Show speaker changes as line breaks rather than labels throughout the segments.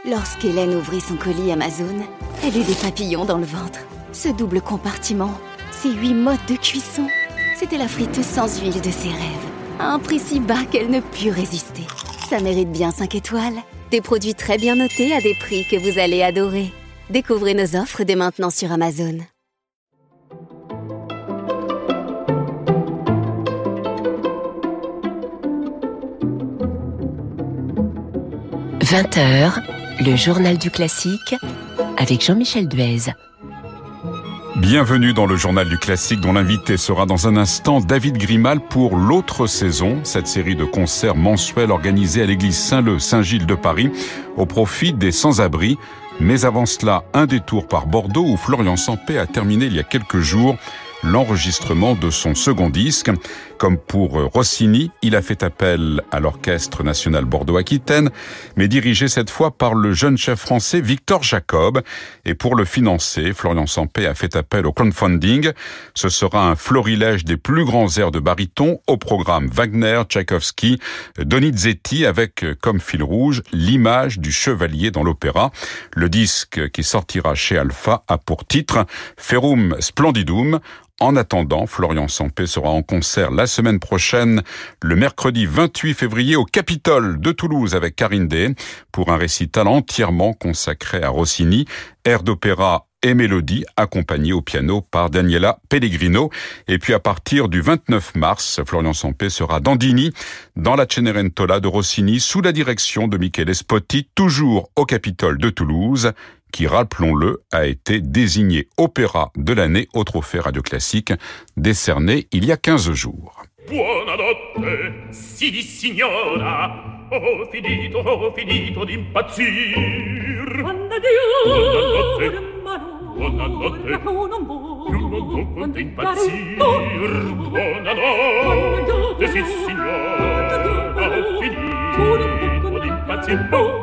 Lorsqu'Hélène ouvrit son colis Amazon, elle eut des papillons dans le ventre. Ce double compartiment, ces 8 modes de cuisson, c'était la friteuse sans huile de ses rêves. À un prix si bas qu'elle ne put résister. Ça mérite bien 5 étoiles. Des produits très bien notés à des prix que vous allez adorer. Découvrez nos offres dès maintenant sur Amazon. «
20h, le journal du classique avec Jean-Michel Duez.
Bienvenue dans le journal du classique dont l'invité sera dans un instant David Grimal pour l'autre saison, cette série de concerts mensuels organisés à l'église Saint-Leu, Saint-Gilles de Paris au profit des sans-abri. Mais avant cela, un détour par Bordeaux où Florian Sampé a terminé il y a quelques jours l'enregistrement de son second disque. Comme pour Rossini, il a fait appel à l'Orchestre national Bordeaux-Aquitaine, mais dirigé cette fois par le jeune chef français Victor Jacob. Et pour le financer, Florian Sampé a fait appel au crowdfunding. Ce sera un florilège des plus grands airs de baryton au programme Wagner, Tchaïkovski, Donizetti avec comme fil rouge l'image du chevalier dans l'opéra. Le disque qui sortira chez Alpha a pour titre Ferrum Splendidum. En attendant, Florian Sampé sera en concert la semaine prochaine, le mercredi 28 février au Capitole de Toulouse avec Karine Day pour un récital entièrement consacré à Rossini, air d'opéra et mélodie accompagnée au piano par Daniela Pellegrino. Et puis à partir du 29 mars, Florian Sampé sera d'Andini dans la Cenerentola de Rossini sous la direction de Michele Spotti, toujours au Capitole de Toulouse, qui, rappelons-le, a été désigné opéra de l'année au Trophée Radio Classique, décerné il y a 15 jours.
Buonanotte, si signora, ho finito d'impazzir. Buonanotte, più non può impazzir. Buonanotte, sì signora, ho finito d'impazzir.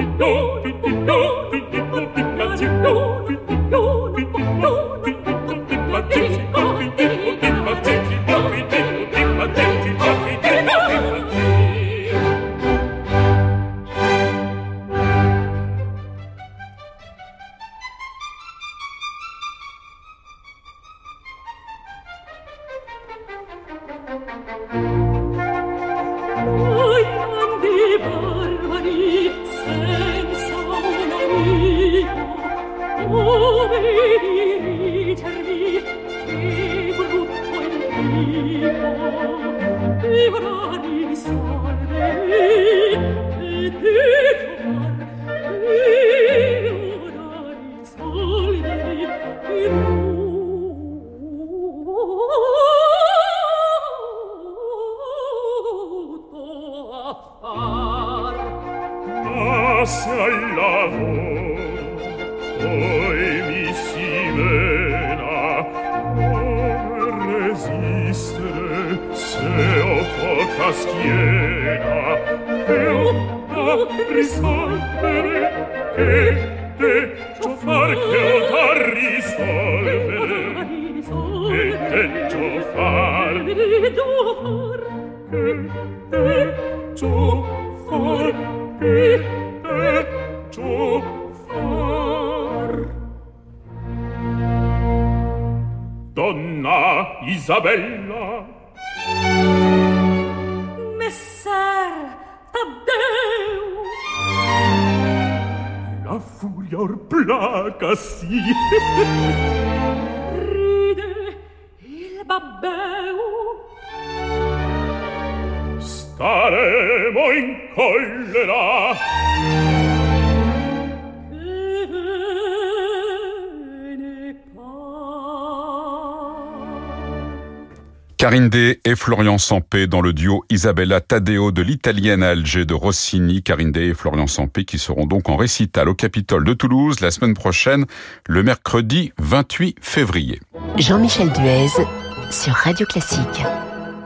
Donna Isabella,
Messer Taddeo,
la furia or placasi.
ride il babbeo,
staremo in collera.
Karine Day et Florian Sampé dans le duo Isabella Taddeo de l'italienne à Alger de Rossini. Karine Day et Florian Sampé qui seront donc en récital au Capitole de Toulouse la semaine prochaine, le mercredi 28 février.
Jean-Michel Duez sur Radio Classique.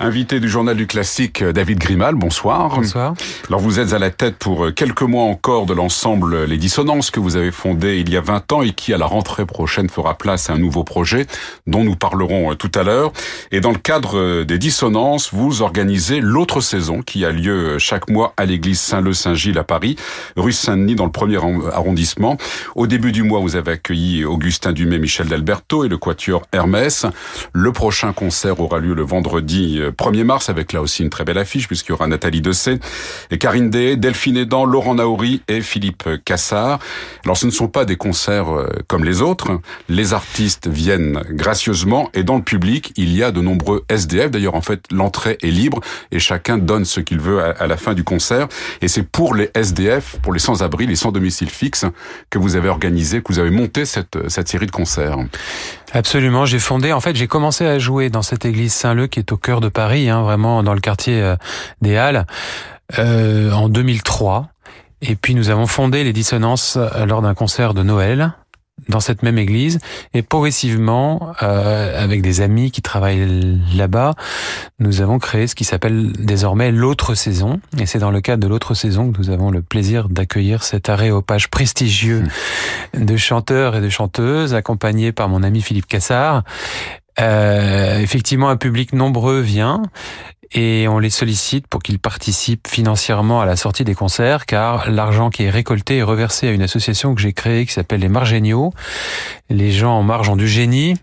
Invité du Journal du Classique, David Grimal, bonsoir.
Bonsoir.
Alors vous êtes à la tête pour quelques mois encore de l'ensemble Les Dissonances que vous avez fondé il y a 20 ans et qui à la rentrée prochaine fera place à un nouveau projet dont nous parlerons tout à l'heure. Et dans le cadre des Dissonances, vous organisez l'autre saison qui a lieu chaque mois à l'église Saint-Leu-Saint-Gilles à Paris, rue Saint-Denis dans le 1er arrondissement. Au début du mois, vous avez accueilli Augustin Dumay, Michel d'Alberto et le quatuor Hermès. Le prochain concert aura lieu le vendredi 1er mars, avec là aussi une très belle affiche, puisqu'il y aura Nathalie Dessay, et Karine Dehaye, Delphine Edan, Laurent Naouri et Philippe Cassard. Alors ce ne sont pas des concerts comme les autres. Les artistes viennent gracieusement et dans le public, il y a de nombreux SDF. D'ailleurs, en fait, l'entrée est libre et chacun donne ce qu'il veut à la fin du concert. Et c'est pour les SDF, pour les sans-abri, les sans domicile fixe, que vous avez organisé, que vous avez monté cette série de concerts.
Absolument, j'ai commencé à jouer dans cette église Saint-Leu qui est au cœur de Paris, vraiment dans le quartier des Halles, en 2003. Et puis nous avons fondé les Dissonances lors d'un concert de Noël dans cette même église, et progressivement, avec des amis qui travaillent là-bas, nous avons créé ce qui s'appelle désormais l'autre saison, et c'est dans le cadre de l'autre saison que nous avons le plaisir d'accueillir cet aréopage prestigieux de chanteurs et de chanteuses, accompagnés par mon ami Philippe Cassard. Effectivement, un public nombreux vient, et on les sollicite pour qu'ils participent financièrement à la sortie des concerts, car l'argent qui est récolté est reversé à une association que j'ai créée qui s'appelle les Margéniaux. Les gens en marge ont du génie,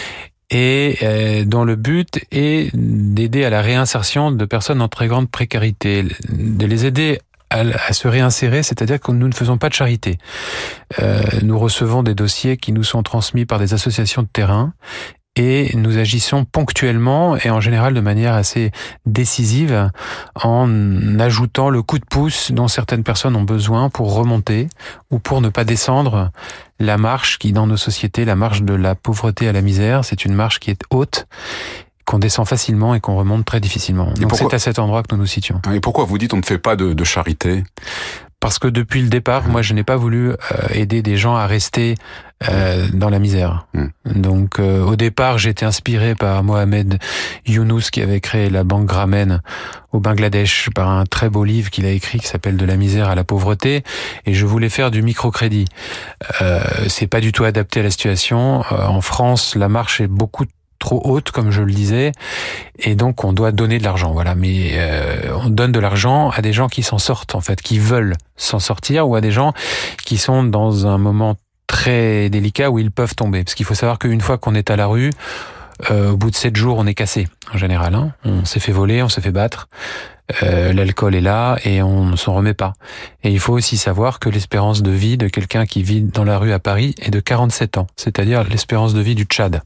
et dont le but est d'aider à la réinsertion de personnes en très grande précarité, de les aider à se réinsérer, c'est-à-dire que nous ne faisons pas de charité. Nous recevons des dossiers qui nous sont transmis par des associations de terrain, et nous agissons ponctuellement et en général de manière assez décisive en ajoutant le coup de pouce dont certaines personnes ont besoin pour remonter ou pour ne pas descendre la marche qui, dans nos sociétés, la marche de la pauvreté à la misère, c'est une marche qui est haute, qu'on descend facilement et qu'on remonte très difficilement. Donc c'est à cet endroit que nous nous situons.
Et pourquoi vous dites on ne fait pas de charité ?
Parce que depuis le départ, moi, je n'ai pas voulu aider des gens à rester dans la misère. Donc, au départ, j'étais inspiré par Mohamed Younous, qui avait créé la Banque Grameen au Bangladesh, par un très beau livre qu'il a écrit qui s'appelle De la misère à la pauvreté, et je voulais faire du microcrédit. C'est pas du tout adapté à la situation. En France, la marche est beaucoup trop haute, comme je le disais, et donc on doit donner de l'argent, voilà. Mais on donne de l'argent à des gens qui s'en sortent, en fait, qui veulent s'en sortir, ou à des gens qui sont dans un moment très délicat où ils peuvent tomber. Parce qu'il faut savoir qu'une fois qu'on est à la rue, au bout de 7 jours, on est cassé, en général. On s'est fait voler, on s'est fait battre, l'alcool est là, et on ne s'en remet pas. Et il faut aussi savoir que l'espérance de vie de quelqu'un qui vit dans la rue à Paris est de 47 ans, c'est-à-dire l'espérance de vie du Tchad.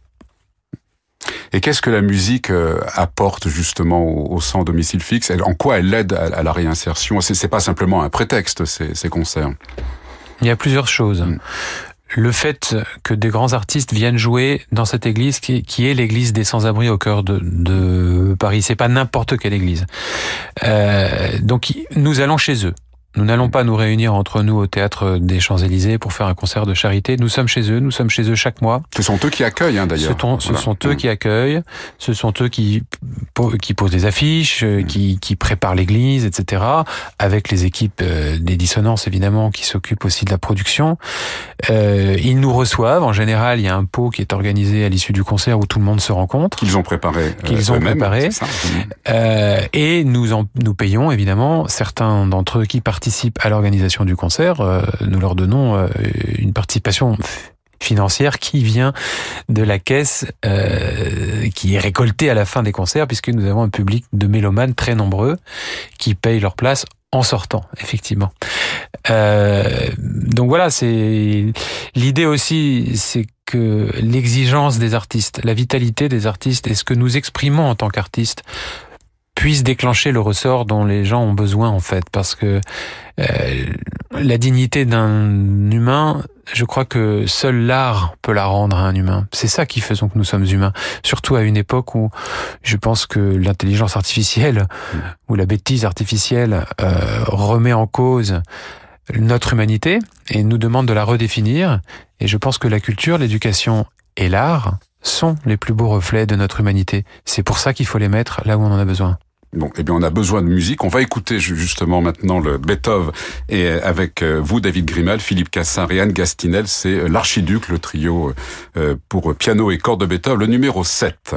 Et qu'est-ce que la musique apporte justement au sans domicile fixe ? En quoi elle aide à la réinsertion ? C'est pas simplement un prétexte, ces concerts.
Il y a plusieurs choses. Le fait que des grands artistes viennent jouer dans cette église qui est l'église des sans-abri au cœur de Paris. C'est pas n'importe quelle église. Donc nous allons chez eux. Nous n'allons pas nous réunir entre nous au théâtre des Champs-Élysées pour faire un concert de charité. Nous sommes chez eux chaque mois.
Ce sont eux qui accueillent, d'ailleurs.
Ce sont eux qui accueillent, ce sont eux qui posent des affiches, qui préparent l'église, etc. Avec les équipes des Dissonances, évidemment, qui s'occupent aussi de la production. Ils nous reçoivent. En général, il y a un pot qui est organisé à l'issue du concert où tout le monde se rencontre.
Qu'ils ont préparé.
Et nous payons, évidemment, certains d'entre eux qui participent à l'organisation du concert, nous leur donnons une participation financière qui vient de la caisse qui est récoltée à la fin des concerts, puisque nous avons un public de mélomanes très nombreux qui payent leur place en sortant, effectivement. Donc voilà, c'est l'idée aussi, c'est que l'exigence des artistes, la vitalité des artistes et ce que nous exprimons en tant qu'artistes puisse déclencher le ressort dont les gens ont besoin, en fait, parce que la dignité d'un humain, je crois que seul l'art peut la rendre à un humain. C'est ça qui fait que nous sommes humains, surtout à une époque où je pense que l'intelligence artificielle ou la bêtise artificielle remet en cause notre humanité et nous demande de la redéfinir. Et je pense que la culture, l'éducation et l'art sont les plus beaux reflets de notre humanité. C'est pour ça qu'il faut les mettre là où on en a besoin.
Bon, eh bien, on a besoin de musique. On va écouter justement maintenant le Beethoven et avec vous, David Grimal, Philippe Cassin et Anne Gastinel, c'est l'Archiduc, le trio pour piano et cordes de Beethoven, le numéro 7.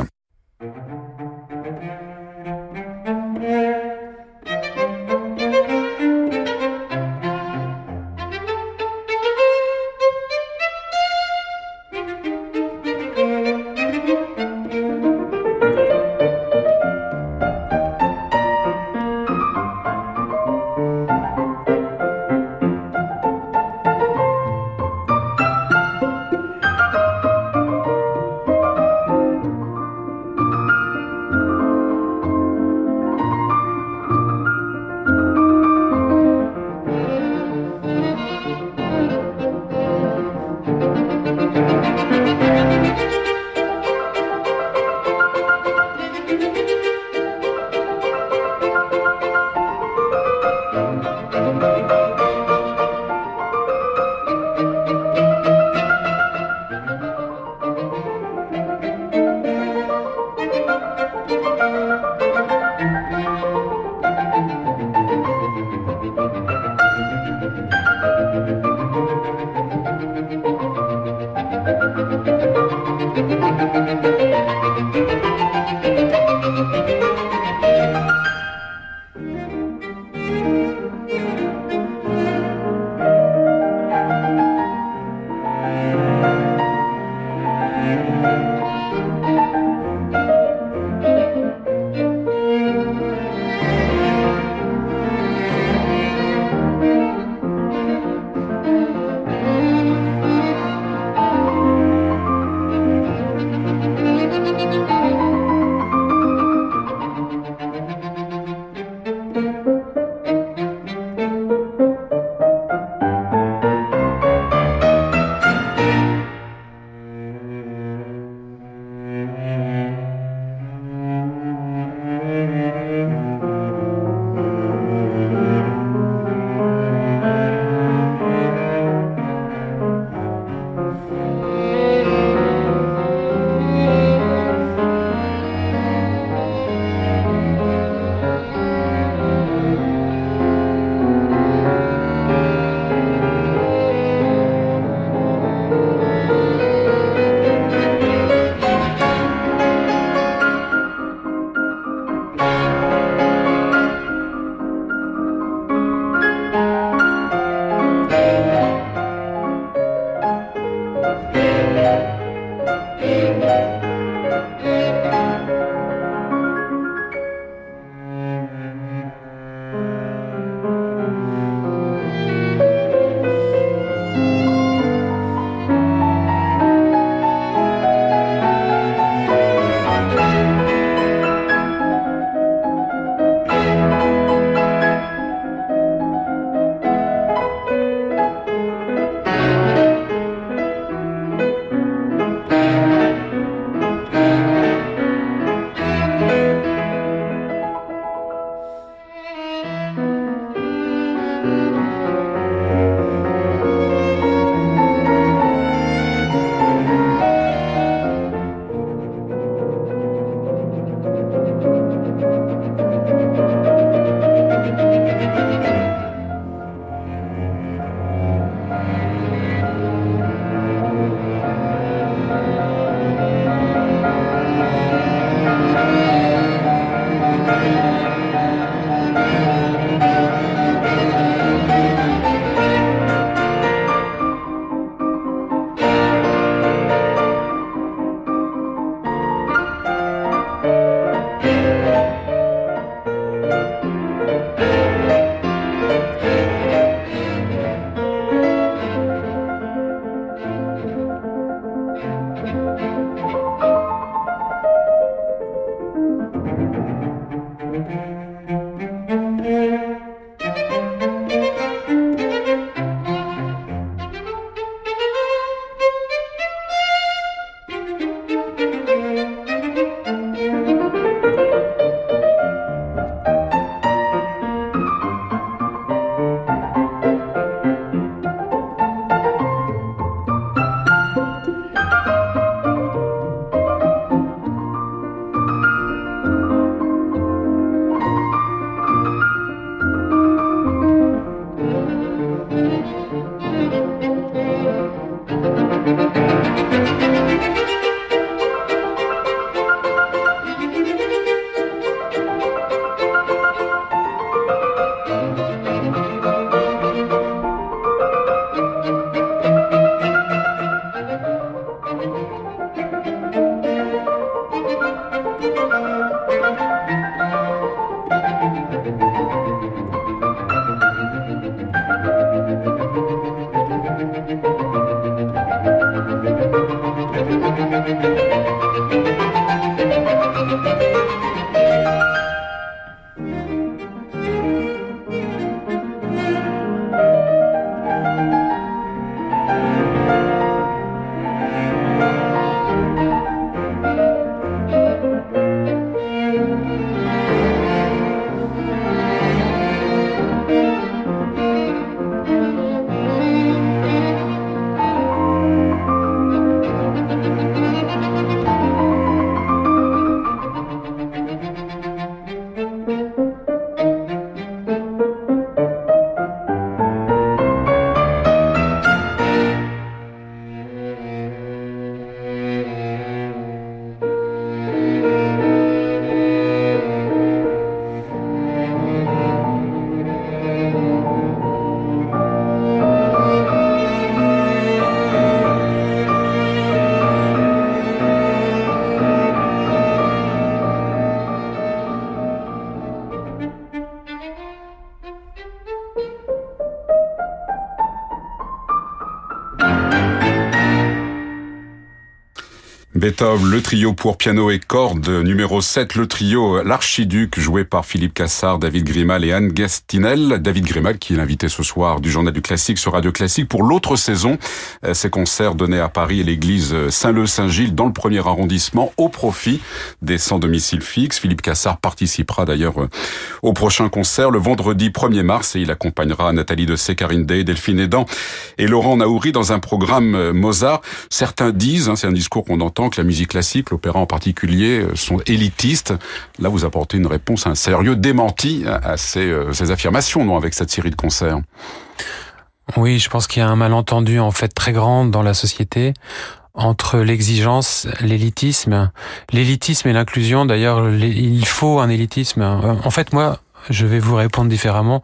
Beethoven, le trio pour piano et cordes, numéro 7, le trio L'Archiduc, joué par Philippe Cassard, David Grimal et Anne Gastinel. David Grimal, qui est l'invité ce soir du Journal du Classique sur Radio Classique pour l'autre saison. Ces concerts donnés à Paris et l'église Saint-Leu-Saint-Gilles dans le 1er arrondissement au profit des sans domicile fixe. Philippe Cassard participera d'ailleurs au prochain concert le vendredi 1er mars et il accompagnera Nathalie Dessay, Karine Day, Delphine Edan et Laurent Naouri dans un programme Mozart. Certains disent, c'est un discours qu'on entend, que la musique classique, l'opéra en particulier, sont élitistes. Là, vous apportez une réponse, un sérieux démenti à ces affirmations, non, avec cette série de concerts.
Oui, je pense qu'il y a un malentendu en fait très grand dans la société entre l'exigence, l'élitisme et l'inclusion. D'ailleurs, il faut un élitisme. En fait, moi, je vais vous répondre différemment.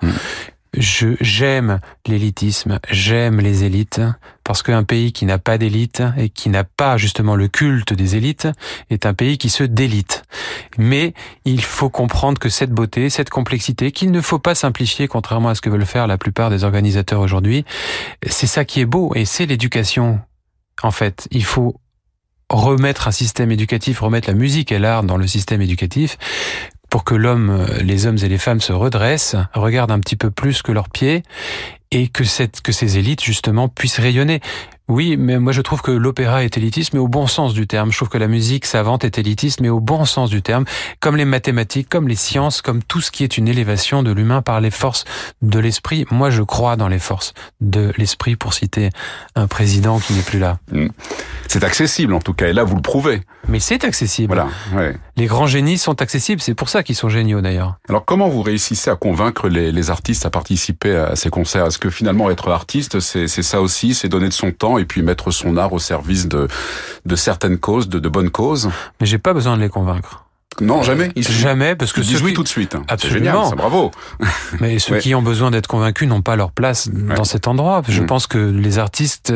J'aime l'élitisme, j'aime les élites, parce qu'un pays qui n'a pas d'élite et qui n'a pas justement le culte des élites est un pays qui se délite. Mais il faut comprendre que cette beauté, cette complexité, qu'il ne faut pas simplifier contrairement à ce que veulent faire la plupart des organisateurs aujourd'hui, c'est ça qui est beau et c'est l'éducation. En fait, il faut remettre un système éducatif, remettre la musique et l'art dans le système éducatif pour que les hommes et les femmes se redressent, regardent un petit peu plus que leurs pieds et que ces élites, justement, puissent rayonner. Oui, mais moi je trouve que l'opéra est élitiste, mais au bon sens du terme. Je trouve que la musique savante est élitiste, mais au bon sens du terme. Comme les mathématiques, comme les sciences, comme tout ce qui est une élévation de l'humain par les forces de l'esprit. Moi je crois dans les forces de l'esprit, pour citer un président qui n'est plus là.
C'est accessible en tout cas, et là vous le prouvez.
Mais c'est accessible.
Voilà, ouais.
Les grands génies sont accessibles, c'est pour ça qu'ils sont géniaux d'ailleurs.
Alors comment vous réussissez à convaincre les artistes à participer à ces concerts? Est-ce que finalement être artiste, c'est ça aussi, c'est donner de son temps et puis mettre son art au service de certaines causes, de bonnes causes?
Mais j'ai pas besoin de les convaincre.
Non, jamais.
Jamais, parce que
ils disent oui tout de suite.
Absolument.
C'est génial, ça, bravo.
Mais ceux qui ont besoin d'être convaincus n'ont pas leur place dans cet endroit. Je pense que les artistes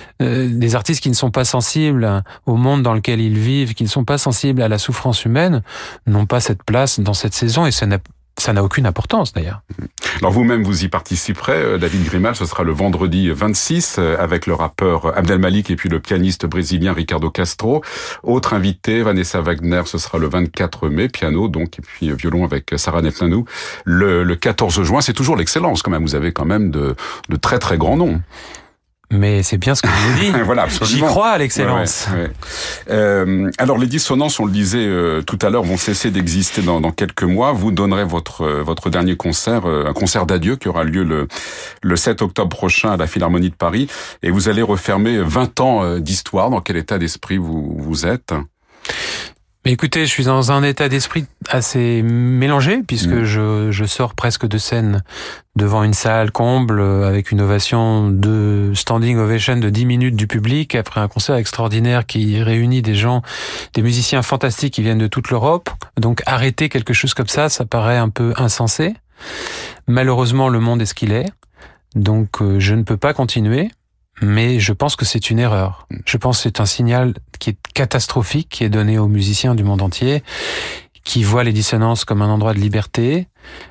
qui ne sont pas sensibles au monde dans lequel ils vivent, qui ne sont pas sensibles à la souffrance humaine, n'ont pas cette place dans cette saison et ça n'a aucune importance d'ailleurs.
Alors vous-même, vous y participerez, David Grimal, ce sera le vendredi 26 avec le rappeur Abdel Malik et puis le pianiste brésilien Ricardo Castro. Autre invité, Vanessa Wagner, ce sera le 24 mai, piano donc, et puis violon avec Sarah Netanyahu le 14 juin. C'est toujours l'excellence quand même, vous avez quand même de très très grands noms.
Mais c'est bien ce que je vous dis.
Voilà, absolument.
J'y crois à l'excellence.
Ouais. Alors les dissonances, on le disait tout à l'heure, vont cesser d'exister dans quelques mois. Vous donnerez votre dernier concert, un concert d'adieu qui aura lieu le 7 octobre prochain à la Philharmonie de Paris. Et vous allez refermer 20 ans d'histoire. Dans quel état d'esprit vous êtes ?
Mais écoutez, je suis dans un état d'esprit assez mélangé puisque je sors presque de scène devant une salle comble avec une ovation de standing ovation de 10 minutes du public après un concert extraordinaire qui réunit des musiciens fantastiques qui viennent de toute l'Europe. Donc arrêter quelque chose comme ça paraît un peu insensé. Malheureusement, le monde est ce qu'il est. Donc je ne peux pas continuer. Mais je pense que c'est une erreur. Je pense que c'est un signal qui est catastrophique, qui est donné aux musiciens du monde entier, qui voient les dissonances comme un endroit de liberté.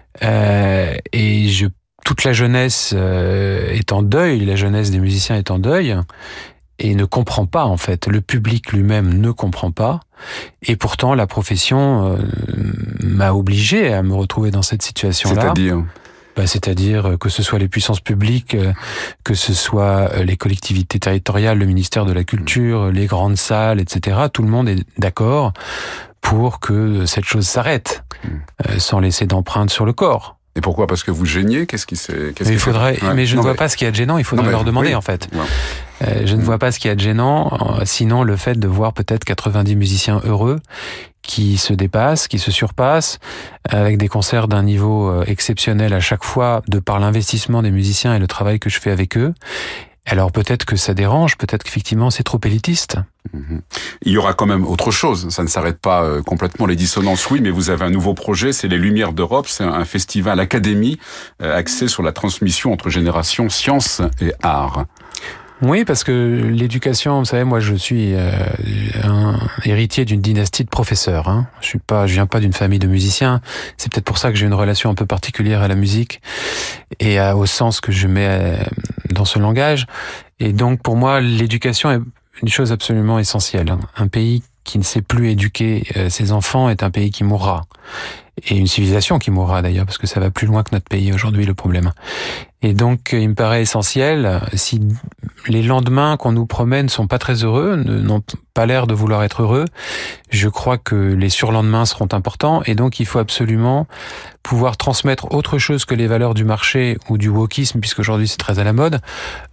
Et toute la jeunesse est en deuil, la jeunesse des musiciens est en deuil, et ne comprend pas en fait. Le public lui-même ne comprend pas. Et pourtant, la profession m'a obligé à me retrouver dans cette situation-là. C'est-à-dire que ce soit les puissances publiques, que ce soit les collectivités territoriales, le ministère de la Culture, les grandes salles, etc. Tout le monde est d'accord pour que cette chose s'arrête, sans laisser d'empreinte sur le corps.
Et pourquoi ? Parce que vous gêniez ?
Mais je ne vois pas ce qu'il y a de gênant, il faudrait leur demander en fait. Ouais. Je ne vois pas ce qu'il y a de gênant, sinon le fait de voir peut-être 90 musiciens heureux qui se dépassent, qui se surpassent, avec des concerts d'un niveau exceptionnel à chaque fois, de par l'investissement des musiciens et le travail que je fais avec eux. Alors peut-être que ça dérange, peut-être qu'effectivement c'est trop élitiste.
Il y aura quand même autre chose, ça ne s'arrête pas complètement les dissonances, oui, mais vous avez un nouveau projet, c'est les Lumières d'Europe, c'est un festival académie axé sur la transmission entre générations, sciences et art.
Oui, parce que l'éducation, vous savez, moi je suis un héritier d'une dynastie de professeurs. Hein. Je viens pas d'une famille de musiciens. C'est peut-être pour ça que j'ai une relation un peu particulière à la musique et au sens que je mets dans ce langage. Et donc pour moi, l'éducation une chose absolument essentielle. Un pays qui ne sait plus éduquer ses enfants est un pays qui mourra. Et une civilisation qui mourra d'ailleurs, parce que ça va plus loin que notre pays aujourd'hui, le problème. Et donc, il me paraît essentiel, si les lendemains qu'on nous promène sont pas très heureux, n'ont pas l'air de vouloir être heureux, je crois que les surlendemains seront importants, et donc il faut absolument pouvoir transmettre autre chose que les valeurs du marché ou du wokisme, puisqu'aujourd'hui c'est très à la mode,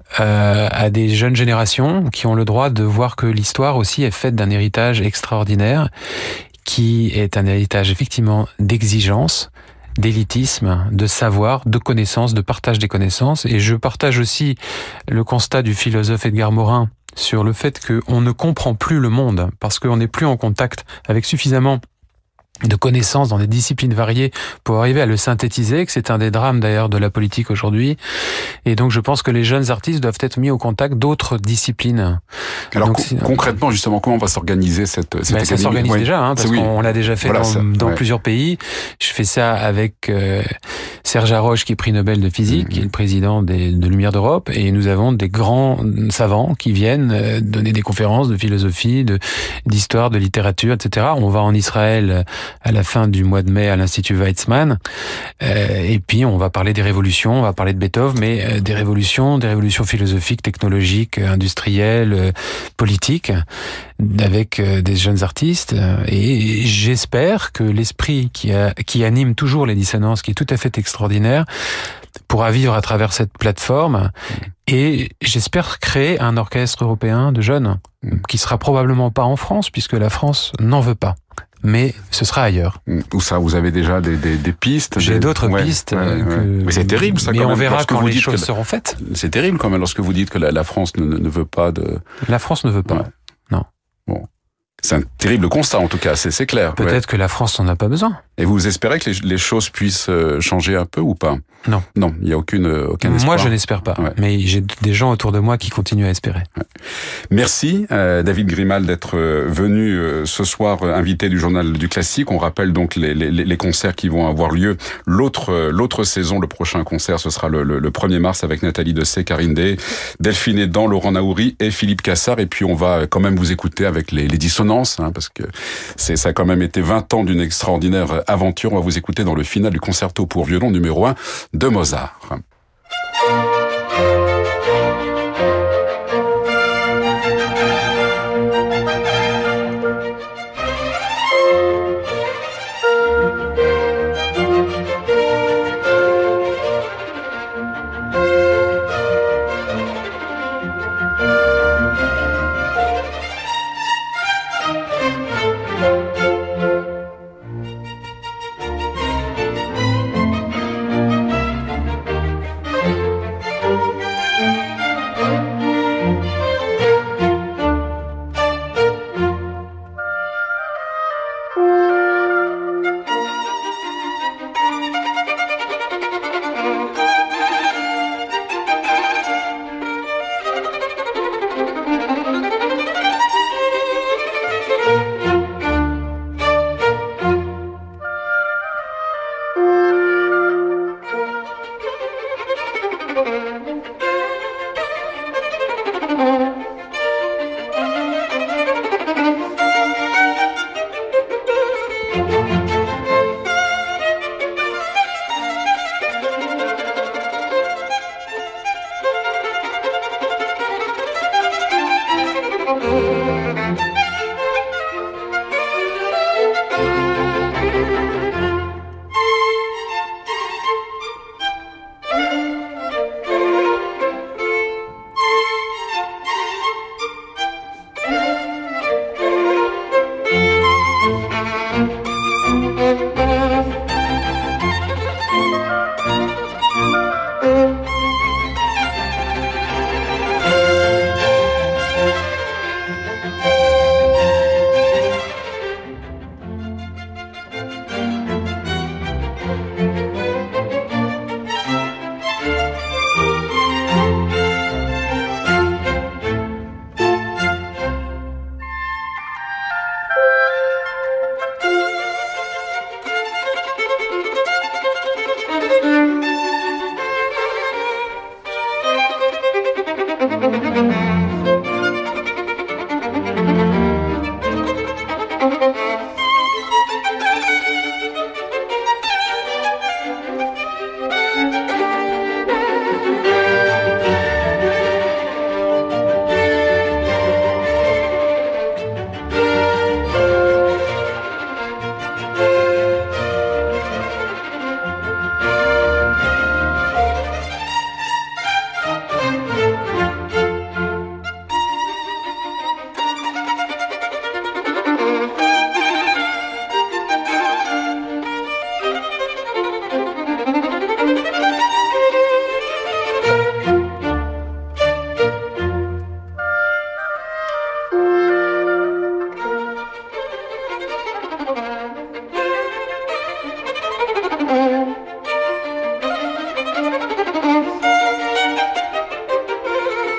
à des jeunes générations qui ont le droit de voir que l'histoire aussi est faite d'un héritage extraordinaire, qui est un héritage effectivement d'exigence, d'élitisme, de savoir, de connaissances, de partage des connaissances. Et je partage aussi le constat du philosophe Edgar Morin sur le fait qu'on ne comprend plus le monde parce qu'on n'est plus en contact avec suffisamment de connaissances dans des disciplines variées pour arriver à le synthétiser, que c'est un des drames d'ailleurs de la politique aujourd'hui. Et donc je pense que les jeunes artistes doivent être mis au contact d'autres disciplines.
Alors donc, concrètement, justement, comment on va s'organiser cette académie?
Ça s'organise déjà, parce qu'on l'a déjà fait dans plusieurs pays. Je fais ça avec Serge Haroche, qui est prix Nobel de physique, qui est le président de Lumière d'Europe, et nous avons des grands savants qui viennent donner des conférences de philosophie, d'histoire, de littérature, etc. On va en Israël à la fin du mois de mai à l'Institut Weizmann. Et puis, on va parler des révolutions, on va parler de Beethoven, mais des révolutions philosophiques, technologiques, industrielles, politiques, avec des jeunes artistes. Et j'espère que l'esprit qui anime toujours les dissonances, qui est tout à fait extraordinaire, pourra vivre à travers cette plateforme. Et j'espère créer un orchestre européen de jeunes, qui sera probablement pas en France, puisque la France n'en veut pas. Mais ce sera ailleurs.
Où ça, vous avez déjà des pistes?
J'ai d'autres pistes.
Mais c'est terrible, ça,
mais
quand même.
Mais on verra quand les choses seront faites.
C'est terrible, quand même, lorsque vous dites que la France ne veut pas de...
La France ne veut pas. Non.
Bon. C'est un terrible constat, en tout cas, c'est clair.
Peut-être que la France n'en a pas besoin.
Et vous espérez que les choses puissent changer un peu ou pas?
Non.
Non, il n'y a aucun espoir.
Moi, je n'espère pas. Mais j'ai des gens autour de moi qui continuent à espérer.
Merci, David Grimal, d'être venu ce soir invité du Journal du Classique. On rappelle donc les concerts qui vont avoir lieu l'autre saison. Le prochain concert, ce sera le 1er mars avec Nathalie Dessay, Karine Day, Delphine Edan, Laurent Naouri et Philippe Cassard. Et puis, on va quand même vous écouter avec les dissonances, parce que ça a quand même été 20 ans d'une extraordinaire aventure. On va vous écouter dans le final du concerto pour violon numéro 1 de Mozart.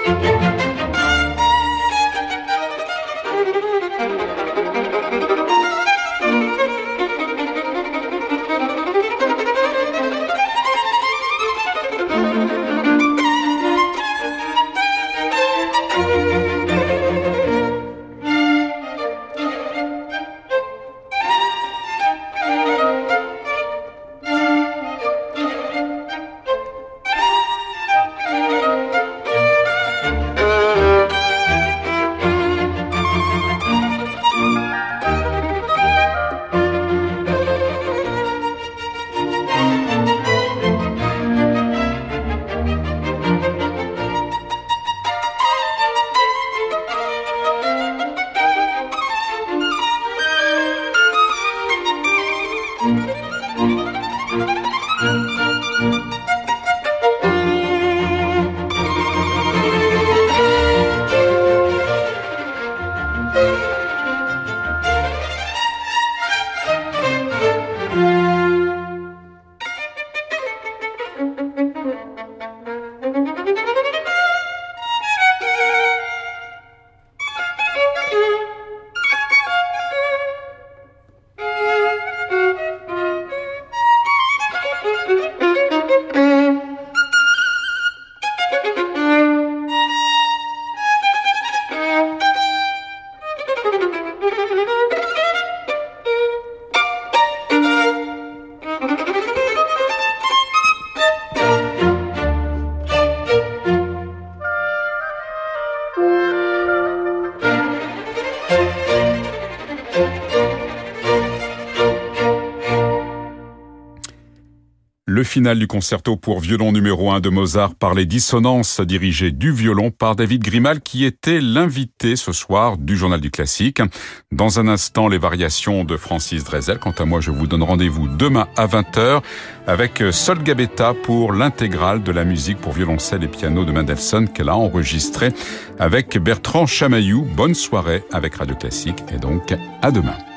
Le final du concerto pour violon numéro 1 de Mozart par les dissonances dirigées du violon par David Grimal qui était l'invité ce soir du Journal du Classique. Dans un instant, les variations de Francis Drezel. Quant à moi, je vous donne rendez-vous demain à 20h avec Sol Gabetta pour l'intégrale de la musique pour violoncelle et piano de Mendelssohn qu'elle a enregistré avec Bertrand Chamaillou. Bonne soirée avec Radio Classique et donc à demain.